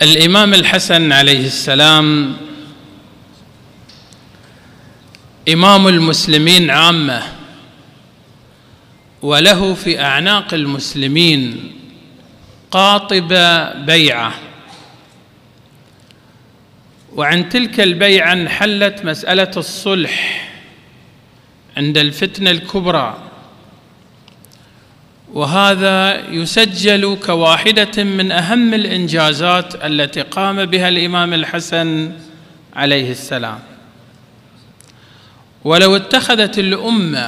الإمام الحسن عليه السلام إمام المسلمين عامة، وله في أعناق المسلمين قاطبة بيعة، وعن تلك البيعة انحلت مسألة الصلح عند الفتنة الكبرى، وهذا يسجل كواحدة من أهم الإنجازات التي قام بها الإمام الحسن عليه السلام. ولو اتخذت الأمة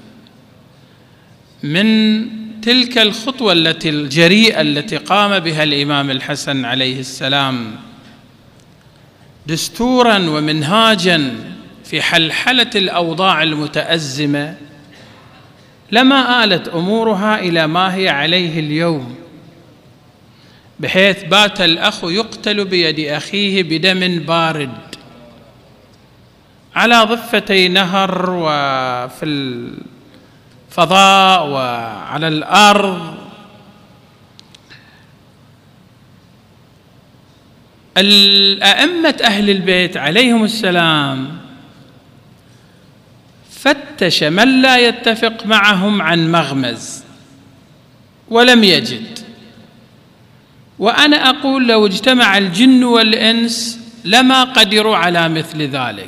من تلك الخطوة الجريئة التي قام بها الإمام الحسن عليه السلام دستوراً ومنهاجاً في حلحلة الأوضاع المتأزمة، لما آلت أمورها إلى ما هي عليه اليوم، بحيث بات الأخ يقتل بيد أخيه بدم بارد على ضفتي نهر وفي الفضاء وعلى الأرض. الأئمة أهل البيت عليهم السلام فتش من لا يتفق معهم عن مغمز ولم يجد، وأنا أقول لو اجتمع الجن والإنس لما قدروا على مثل ذلك،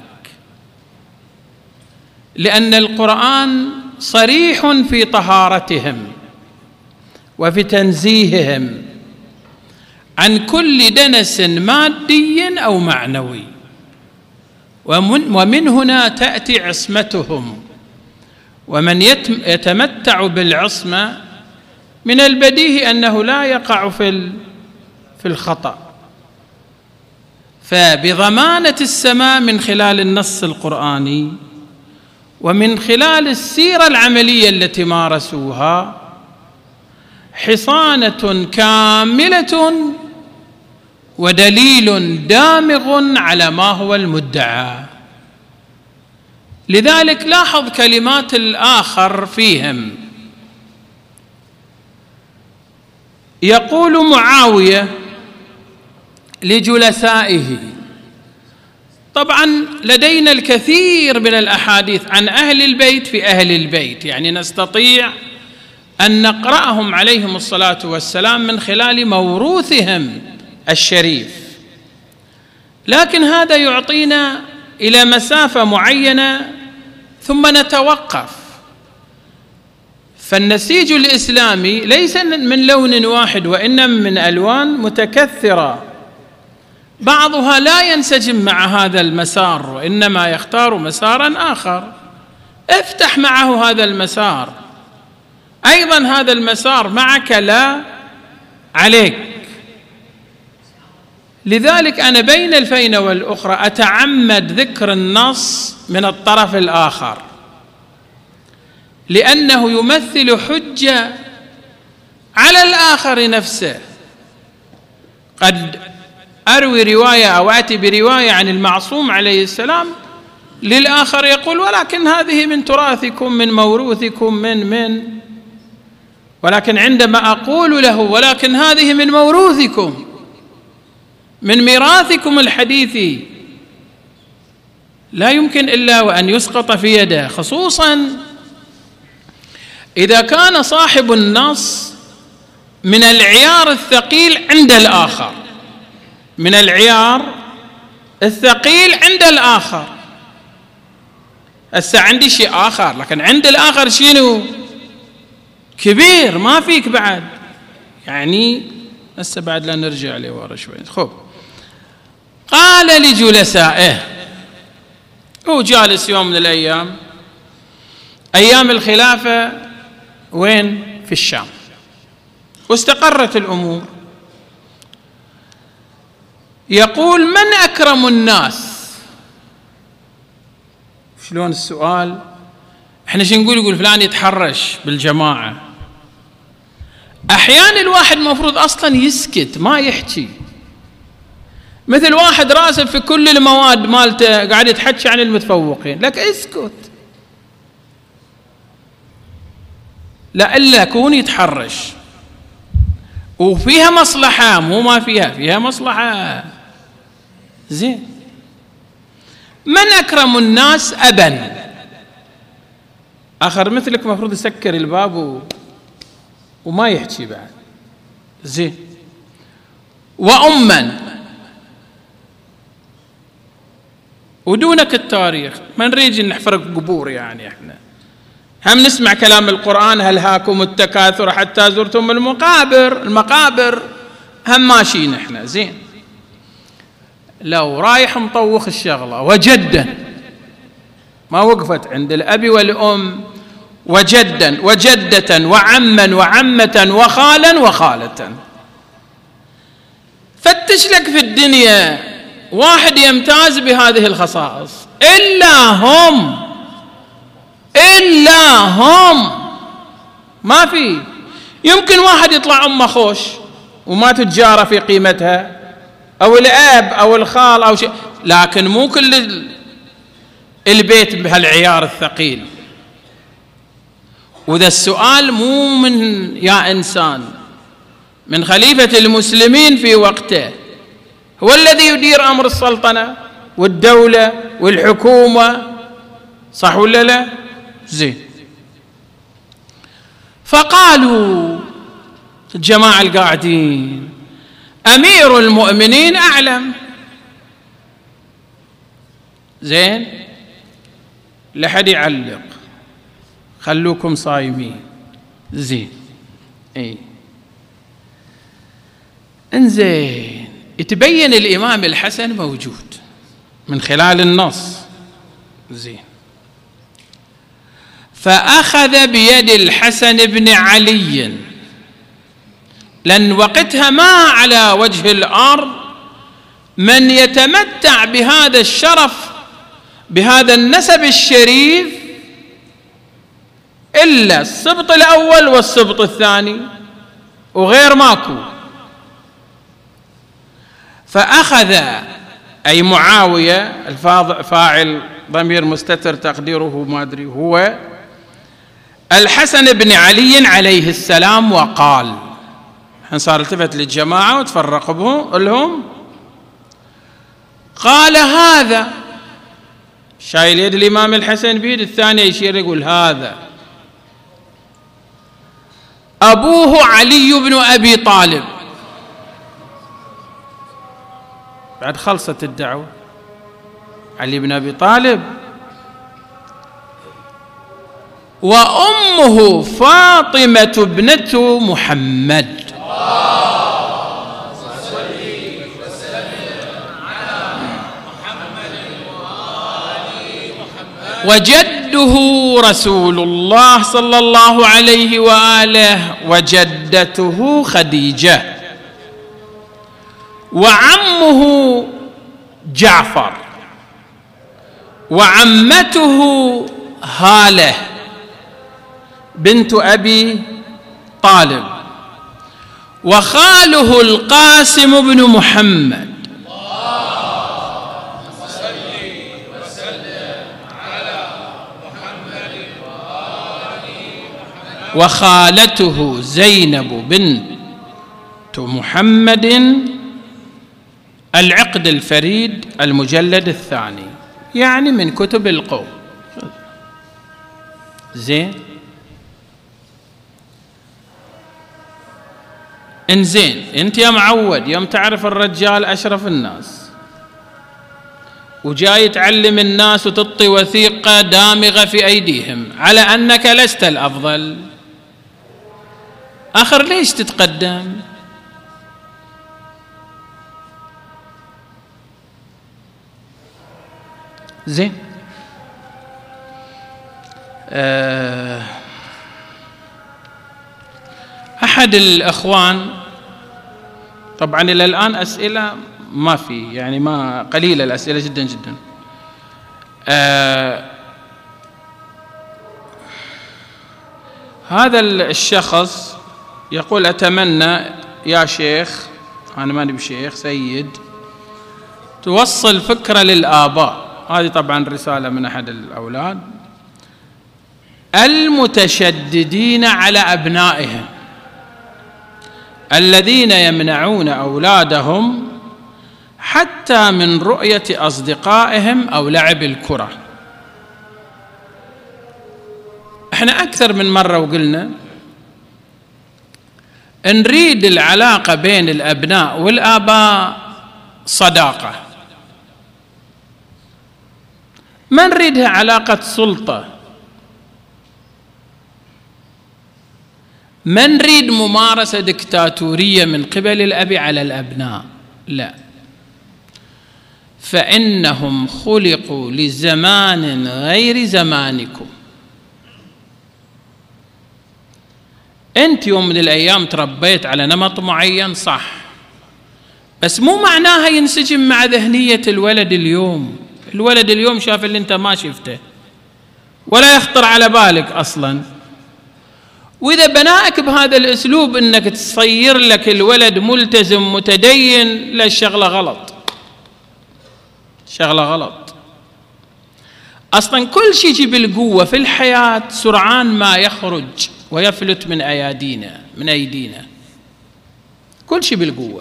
لأن القرآن صريح في طهارتهم وفي تنزيههم عن كل دنس مادي أو معنوي، ومن هنا تأتي عصمتهم. ومن يتمتع بالعصمة من البديهي أنه لا يقع في الخطأ، فبضمانة السماء من خلال النص القرآني ومن خلال السيرة العملية التي مارسوها حصانة كاملة ودليل دامغ على ما هو المدعى. لذلك لاحظ كلمات الآخر فيهم، يقول معاوية لجلسائه، طبعا لدينا الكثير من الأحاديث عن أهل البيت في أهل البيت، يعني نستطيع أن نقرأهم عليهم الصلاة والسلام من خلال موروثهم الشريف، لكن هذا يعطينا إلى مسافة معينة ثم نتوقف. فالنسيج الإسلامي ليس من لون واحد، وإنما من ألوان متكثرة، بعضها لا ينسجم مع هذا المسار وإنما يختار مسارا آخر، افتح معه هذا المسار، أيضا هذا المسار معك لا عليك. لذلك أنا بين الفينة والأخرى أتعمد ذكر النص من الطرف الآخر، لأنه يمثل حجة على الآخر نفسه. قد أروي رواية أو أتي برواية عن المعصوم عليه السلام، للآخر يقول ولكن هذه من تراثكم من موروثكم ولكن عندما أقول له ولكن هذه من موروثكم من ميراثكم الحديثي، لا يمكن إلا وأن يسقط في يده، خصوصا إذا كان صاحب النص من العيار الثقيل عند الآخر، من العيار الثقيل عند الآخر. هسه عندي شيء آخر، لكن عند الآخر شنو؟ كبير، ما فيك بعد، يعني هسه بعد لا نرجع لورا شوي. خب، قال لجلسائه، هو جالس يوم من الأيام، أيام الخلافة وين؟ في الشام، واستقرت الأمور. يقول من أكرم الناس؟ شلون السؤال؟ احنا شو نقول؟ يقول فلان يتحرش بالجماعة. أحيانا الواحد مفروض أصلا يسكت ما يحكي، مثل واحد راسب في كل المواد مالته قاعد يتحكي عن المتفوقين، لك اسكت، لا إلا كون يتحرش. وفيها مصلحة، مو ما فيها مصلحة. زين، من أكرم الناس أبا؟ آخر مثلك مفروض يسكر الباب وما يحكي بعد. زين، وأما، ودونك التاريخ، ما نريد نحفرق قبور، يعني احنا هم نسمع كلام القرآن: هل هاكم التكاثر حتى زرتم المقابر، هم ماشيين احنا. زين، لو رايح مطوخ الشغلة وجدا، ما وقفت عند الأب والأم، وجدا وجدة وعما وعمة وخالا وخالة، فتش لك في الدنيا واحد يمتاز بهذه الخصائص إلا هم، ما في. يمكن واحد يطلع أمه خوش وما تتجارى في قيمتها، أو الأب أو الخال أو شيء، لكن مو كل البيت بهالعيار الثقيل. وذا السؤال مو من يا إنسان، من خليفة المسلمين في وقته، هو الذي يدير أمر السلطنة والدولة والحكومة، صح ولا لا؟ زين، فقالوا الجماعة القاعدين: أمير المؤمنين أعلم. زين، لحد يعلق، خلوكم صايمين. زين، اي انزين، يتبين الإمام الحسن موجود من خلال النص. زين، فأخذ بيد الحسن بن علي، لأن وقتها ما على وجه الأرض من يتمتع بهذا الشرف، بهذا النسب الشريف، إلا السبط الأول والسبط الثاني، وغير ماكو. فأخذ، أي معاوية، فاعل ضمير مستتر تقديره ما أدري، هو الحسن بن علي عليه السلام، وقال، صار التفت للجماعة وتفرق لهم، قال: هذا، شايل يد الإمام الحسن بيد الثانية، يشير يقول: هذا أبوه علي بن أبي طالب. بعد خلصت الدعوة، علي بن أبي طالب، وأمه فاطمة ابنة محمد. وجده رسول الله صلى الله عليه وآله، وجدته خديجة، وعمه جعفر، وعمته هالة بنت أبي طالب، وخاله القاسم بن محمد، وخالته زينب بنت محمد. العقد الفريد المجلد الثاني، يعني من كتب القوم. زين، انزين، انت يا معود يوم تعرف الرجال أشرف الناس وجاي تعلم الناس وتعطي وثيقة دامغة في أيديهم على أنك لست الأفضل، آخر ليش تتقدم؟ زين، أحد الأخوان، طبعا إلى الآن أسئلة ما في، يعني ما قليلة الأسئلة جدا جدا. هذا الشخص يقول: أتمنى يا شيخ، أنا ماني بشيخ، سيد، توصل فكرة للآباء، هذه طبعا رسالة من أحد الأولاد، المتشددين على أبنائهم، الذين يمنعون أولادهم حتى من رؤية أصدقائهم أو لعب الكرة. احنا أكثر من مرة وقلنا نريد العلاقة بين الأبناء والآباء صداقة، ما نريدها علاقة سلطة، ما نريد ممارسة دكتاتورية من قبل الأب على الأبناء، لا، فإنهم خلقوا لزمان غير زمانكم. أنت يوم من الأيام تربيت على نمط معين، صح، بس مو معناها ينسجم مع ذهنية الولد اليوم. الولد اليوم شاف اللي أنت ما شفته ولا يخطر على بالك أصلاً. وإذا بنائك بهذا الأسلوب أنك تصير لك الولد ملتزم متدين، لا، الشغلة غلط، شغلة غلط. أصلاً كل شيء يجي بالقوة في الحياة سرعان ما يخرج ويفلت من أيدينا، كل شيء بالقوة،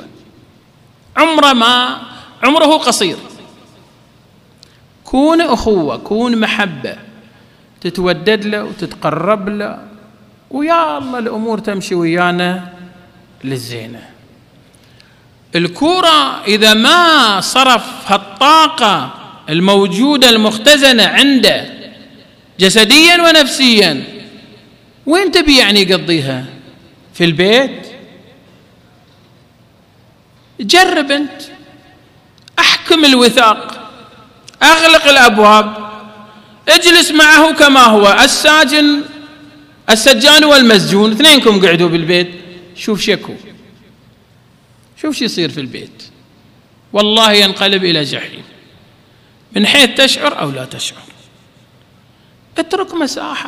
عمره قصير. كون أخوة، كون محبة، تتودد له وتتقرب له، ويا الله الأمور تمشي ويانا للزينة. الكورة إذا ما صرف هالطاقة الموجودة المختزنة عنده جسديا ونفسيا، وين تبي يعني يقضيها؟ في البيت؟ جرب أنت، أحكم الوثاق، أغلق الأبواب، اجلس معه كما هو السجان والمسجون، اثنينكم قعدوا بالبيت، شوف شو يصير في البيت، والله ينقلب إلى جحيم من حيث تشعر أو لا تشعر. اترك مساحة.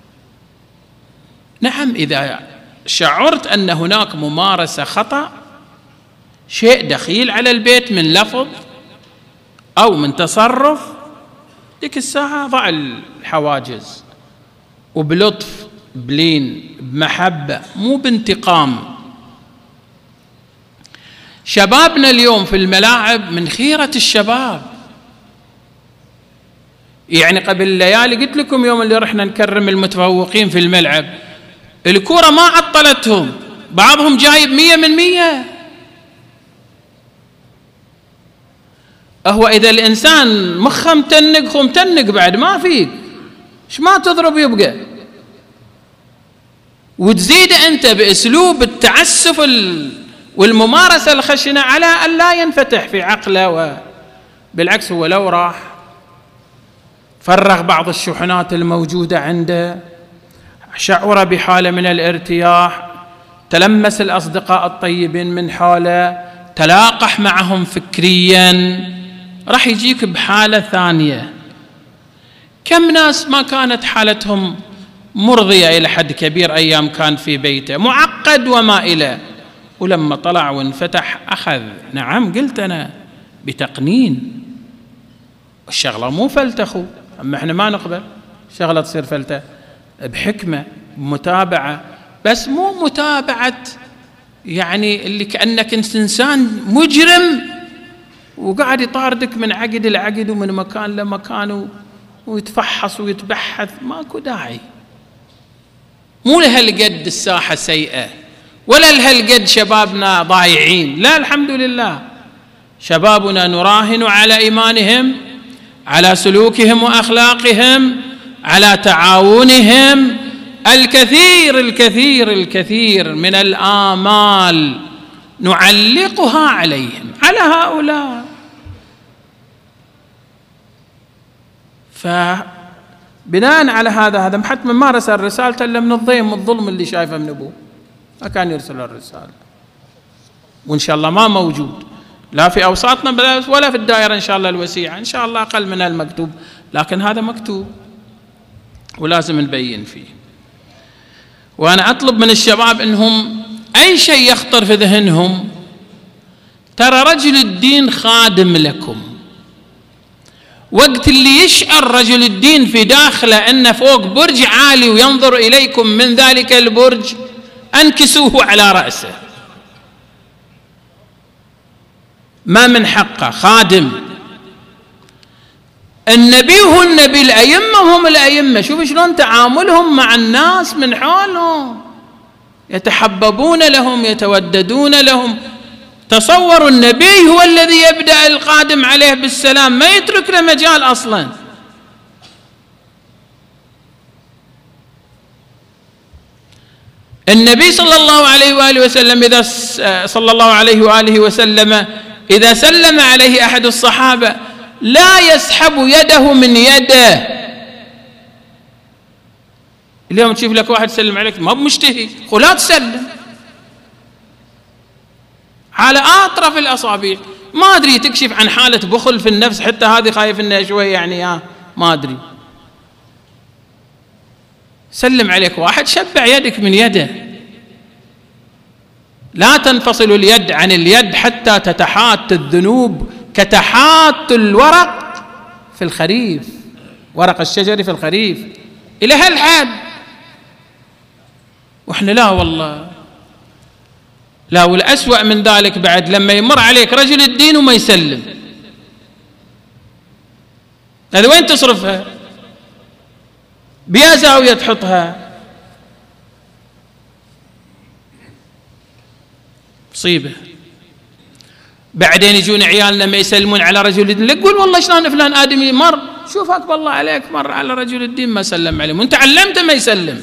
نعم، إذا شعرت أن هناك ممارسة خطأ، شيء دخيل على البيت من لفظ أو من تصرف، ديك الساعة ضع الحواجز، وبلطف، بلين، بمحبة، مو بانتقام. شبابنا اليوم في الملاعب من خيرة الشباب، يعني قبل ليالي قلت لكم يوم اللي رحنا نكرم المتفوقين في الملعب، الكرة ما عطلتهم، بعضهم جايب 100%. هو إذا الإنسان مخه متنق بعد ما فيك، إيش ما تضرب يبقى، وتزيد أنت بأسلوب التعسف والممارسة الخشنة على أن لا ينفتح في عقله. بالعكس، هو لو راح فرغ بعض الشحنات الموجودة عنده، شعر بحالة من الارتياح، تلمس الأصدقاء الطيبين من حاله، تلاقح معهم فكريا، راح يجيك بحالة ثانية. كم ناس ما كانت حالتهم مرضية إلى حد كبير أيام كان في بيته معقد وما إلى، ولما طلع وانفتح أخذ، نعم قلت أنا، بتقنين. الشغلة مو فلتخو، أما إحنا ما نقبل شغلة تصير فلتة، بحكمة، بمتابعة، بس مو متابعة يعني اللي كأنك إنسان مجرم وقاعد يطاردك من عقد لعقد ومن مكان لمكان ويتفحص ويتبحث. ماكو داعي. مو لهالقد الساحة سيئة، ولا لهالقد شبابنا ضايعين، لا، الحمد لله شبابنا نراهن على إيمانهم، على سلوكهم وأخلاقهم، على تعاونهم. الكثير الكثير الكثير من الآمال نعلقها عليهم، على هؤلاء. فبناء على هذا حتى من ما رسل رسالته إلا من الضيم والظلم اللي شايفه من أبوه، ما كان يرسل الرسالة، وإن شاء الله ما موجود لا في أوساطنا ولا في الدائرة إن شاء الله الوسيعة، إن شاء الله أقل من المكتوب، لكن هذا مكتوب ولازم نبين فيه. وأنا أطلب من الشباب إنهم أي شيء يخطر في ذهنهم، ترى رجل الدين خادم لكم. وقت اللي يشعر رجل الدين في داخله أنه فوق برج عالي وينظر إليكم من ذلك البرج، أنكسوه على رأسه، ما من حقه خادم. النبي هو النبي، الأئمة هم الأئمة. شوف شلون تعاملهم مع الناس من حولهم، يتحببون لهم، يتوددون لهم. تصوروا النبي هو الذي يبدأ القادم عليه بالسلام، ما يترك له مجال أصلا. النبي صلى الله عليه وآله وسلم إذا سلم عليه أحد الصحابة لا يسحب يده من يده. اليوم تشوف لك واحد يسلم عليك ما بمشتهي، لا تسلم على أطرف الأصابع. ما أدري، تكشف عن حالة بخل في النفس، حتى هذه خايف إنها شوي يعني ما أدري. سلم عليك واحد شبع يدك من يده. لا تنفصل اليد عن اليد حتى تتحات الذنوب كتحات الورق في الخريف، ورق الشجر في الخريف، إلى هالحد. وإحنا لا والله، لا. والأسوأ من ذلك بعد لما يمر عليك رجل الدين وما يسلم، هذا وين تصرفها؟ بيا زاوية تحطها، مصيبة. بعدين يجون عيالنا ما يسلمون على رجل الدين، لا تقول والله شلون فلان آدمي مر، شوفك بالله عليك مر على رجل الدين ما سلم عليه، وانت علمته ما يسلم.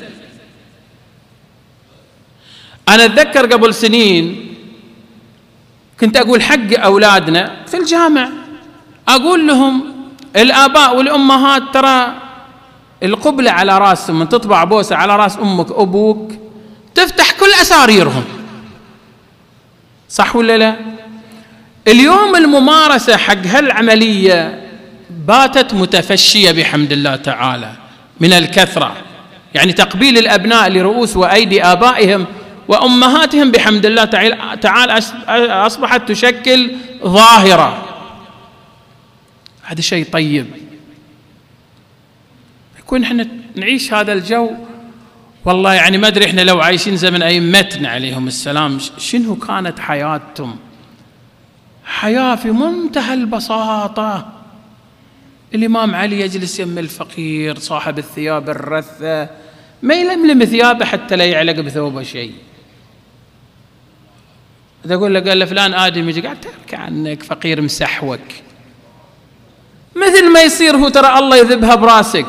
أنا أتذكر قبل سنين كنت أقول حق أولادنا في الجامع، أقول لهم الآباء والأمهات ترى القبلة على راسهم، من تطبع بوسة على راس أمك أبوك تفتح كل أساريرهم، صح ولا لا؟ اليوم الممارسة حق هالعملية باتت متفشية بحمد الله تعالى من الكثرة، يعني تقبيل الأبناء لرؤوس وأيدي آبائهم وأمهاتهم بحمد الله تعالى أصبحت تشكل ظاهرة. هذا شيء طيب. يكون احنا نعيش هذا الجو، والله يعني ما أدري احنا لو عايشين زمن أئمتنا عليهم السلام شنو كانت حياتهم. حياة في منتهى البساطة. الإمام علي يجلس يم الفقير صاحب الثياب الرثة، ما يلملم ثيابه حتى لا يعلق بثوبه شيء. إذا أقول له قال له فلان آدم يجي قاعد تحكي عنك فقير مسحوك، مثل ما يصير هو ترى الله يذبها براسك.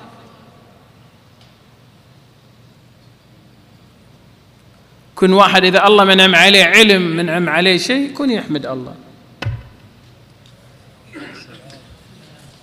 كن واحد إذا الله منعم عليه علم، منعم عليه شيء، كن يحمد الله.